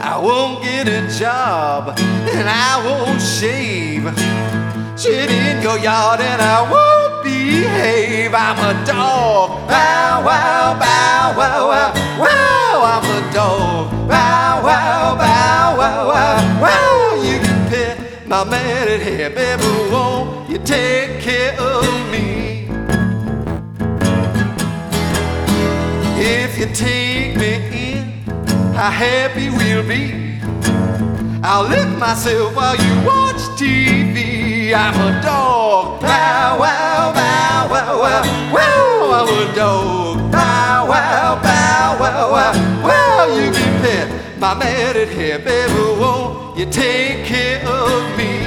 I won't get a job, and I won't shave. Shit in your yard, and I won't behave. I'm a dog. Bow wow, bow wow, wow, wow. I'm a dog. Bow wow, bow wow, wow, wow. You can pet my matted hair, baby. Won't you take care of me? If you take me in, how happy we'll be. I'll lick myself while you watch TV. I'm a dog. Bow wow, bow wow, wow, wow. I'm a dog. Bow wow, bow wow, wow, wow. You can pet my matted hair, baby. Won't you take care of me?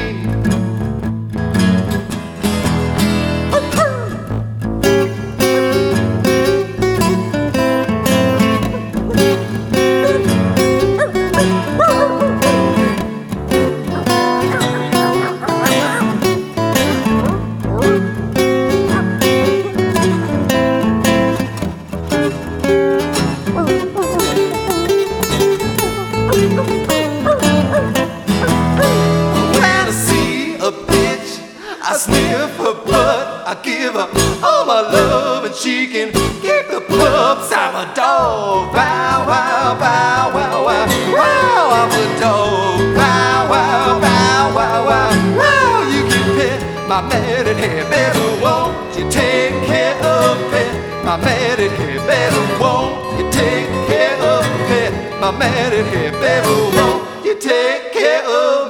I sniff her butt, I give her all my love, and she can keep the pups. I'm a dog. Bow wow, bow wow, wow, wow. I'm a dog. Bow wow, bow wow, wow, wow. You can pet my matted hair, baby. Won't you take care of pet my matted hair, baby? Won't you take care of pet my matted hair, baby? Won't you take care of